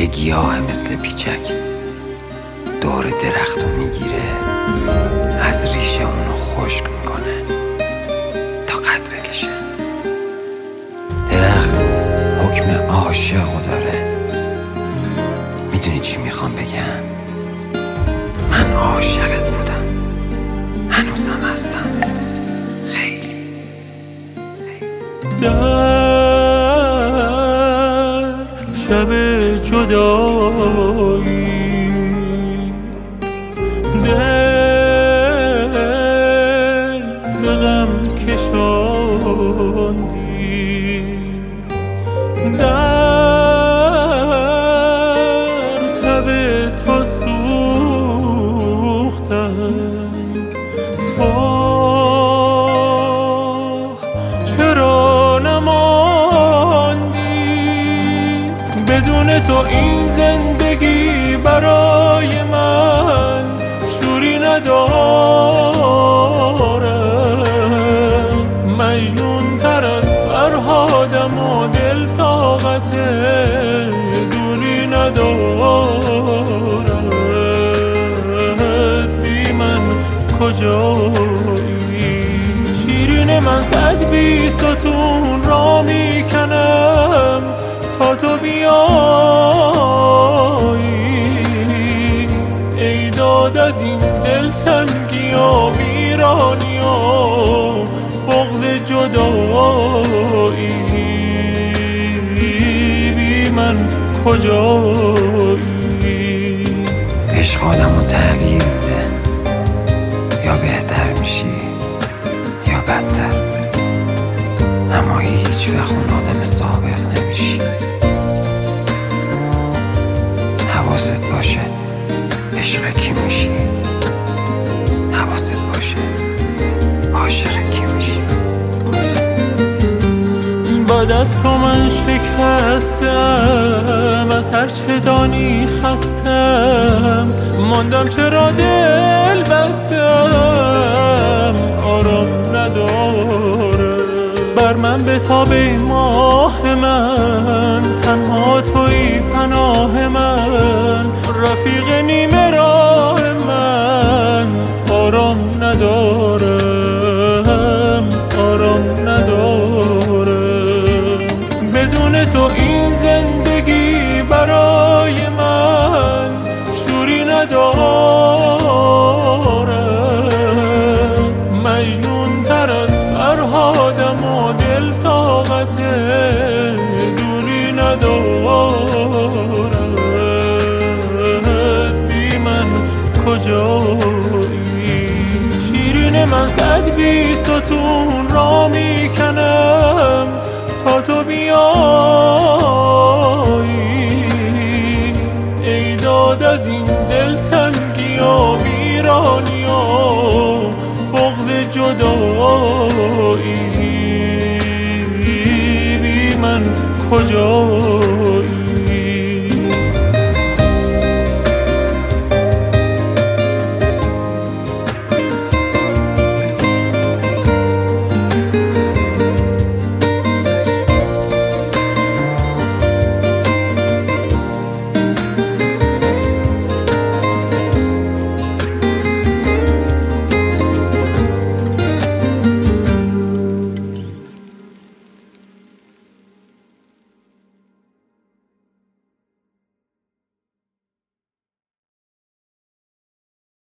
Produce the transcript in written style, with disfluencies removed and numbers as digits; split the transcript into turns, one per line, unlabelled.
یه گیاه مثل پیچک دور درختو میگیره، از ریشه اونو خشک میکنه تا قد بکشه. درخت حکم عاشقو داره. میدونی چی میخوام بگم؟ من عاشقت بودم، هنوزم هستم، خیلی.
در شب جدایی دل به غم کشاندی، در تب تو سوختم، تو چرا نماندی؟ بدون تو این زندگی برای من شوری ندارم. مجنون تر از فرهادم و دل طاقت دوری ندارد. بی من کجایی؟ شیرین من صد بی ستون را میکنم تا تو بیایی. ای داد از این دلتنگی و ویرانی و بغض جدایی. بی من کجایی؟
عشق آدمو تغییر میده، یا بهتر میشی یا بدتر، اما هیچ وقت اون آدم سابق نمیشی. حواست باشه عشق کی میشی، حواست باشه عاشق کی میشی.
بعد از تو من شکستم، از هر چه دانی خستم، ماندم چرا دل بستم، آرام نداره. بر من بتابه ماه من، تنها توی پناه من، رفیق نیمه راه من. آرام ندارم، آرام ندارم. بدون تو این زندگی برای من شوری ندارم. مجنون تر از فرهادم و دل طاقت دوری ندارد. بی من کجایی؟ شیرین من صد بی ستون را میکنم تا تو بیایی. ای داد از این دلتنگی و ویرانی و بغض جدایی. بی من کجایی؟